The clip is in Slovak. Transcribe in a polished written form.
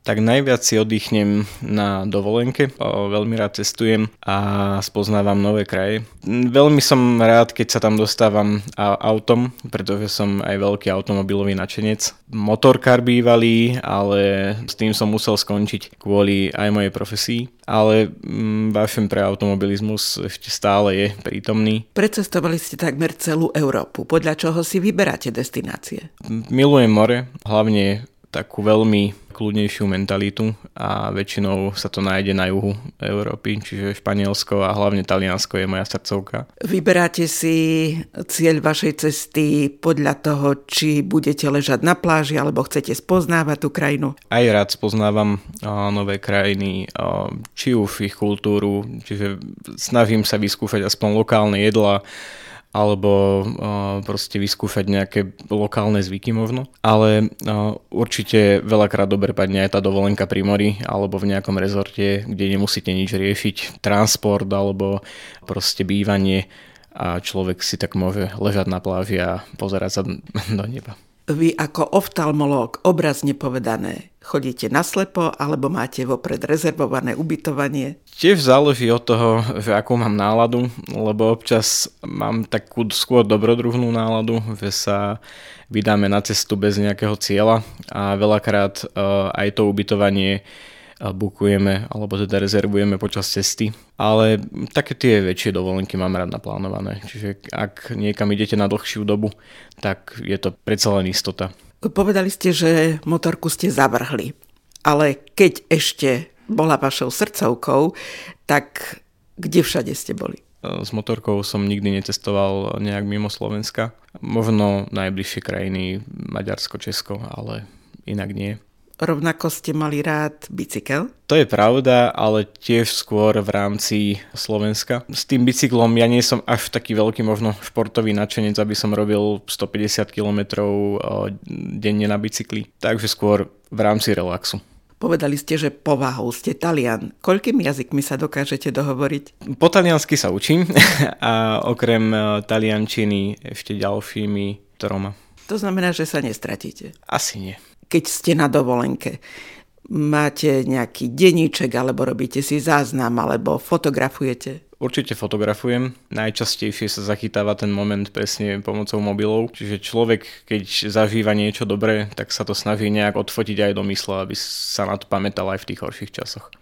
Tak najviac si oddychnem na dovolenke, veľmi rád cestujem a spoznávam nové kraje. Veľmi som rád, keď sa tam dostávam autom, pretože som aj veľký automobilový nadšenec. Motorkár bývalý, ale s tým som musel skončiť kvôli aj mojej profesii. Ale vášem pre automobilizmus ešte stále je prítomný. Precestovali ste takmer celú Európu. Podľa čoho si vyberáte destinácie? Milujem more, hlavne takú veľmi kľudnejšiu mentalitu a väčšinou sa to nájde na juhu Európy, čiže Španielsko a hlavne Taliansko je moja srdcovka. Vyberáte si cieľ vašej cesty podľa toho, či budete ležať na pláži alebo chcete spoznávať tú krajinu? Aj rád spoznávam nové krajiny, či už ich kultúru, čiže snažím sa vyskúšať aspoň lokálne jedlá, alebo proste vyskúšať nejaké lokálne zvyky možno. Ale určite veľakrát dobre padne aj tá dovolenka pri mori alebo v nejakom rezorte, kde nemusíte nič riešiť, transport alebo proste bývanie a človek si tak môže ležať na pláži a pozerať sa do neba. Vy ako oftalmológ, obrazne povedané, chodíte naslepo alebo máte vopred rezervované ubytovanie? Tiež záleží od toho, že akú mám náladu, lebo občas mám takú skôr dobrodružnú náladu, že sa vydáme na cestu bez nejakého cieľa a veľakrát aj to ubytovanie bukujeme alebo teda rezervujeme počas cesty. Ale také tie väčšie dovolenky mám rád naplánované. Čiže ak niekam idete na dlhšiu dobu, tak je to predsa len istota. Povedali ste, že motorku ste zavrhli. Ale keď ešte bola vašou srdcovkou, tak kde všade ste boli? S motorkou som nikdy necestoval nejak mimo Slovenska. Možno najbližšie krajiny Maďarsko, Česko, ale inak nie. Rovnako ste mali rád bicykel? To je pravda, ale tiež skôr v rámci Slovenska. S tým bicyklom ja nie som až taký veľký možno športový nadšenec, aby som robil 150 km denne na bicykli. Takže skôr v rámci relaxu. Povedali ste, že povahou ste Talian. Koľkými jazykmi sa dokážete dohovoriť? Po taliansky sa učím a okrem taliančiny ešte ďalšími 3. To znamená, že sa nestratíte? Asi nie. Keď ste na dovolenke, máte nejaký denníček, alebo robíte si záznam, alebo fotografujete? Určite fotografujem. Najčastejšie sa zachytáva ten moment presne pomocou mobilov. Čiže človek, keď zažíva niečo dobré, tak sa to snaží nejak odfotiť aj do mysle, aby sa na to pamätal aj v tých horších časoch.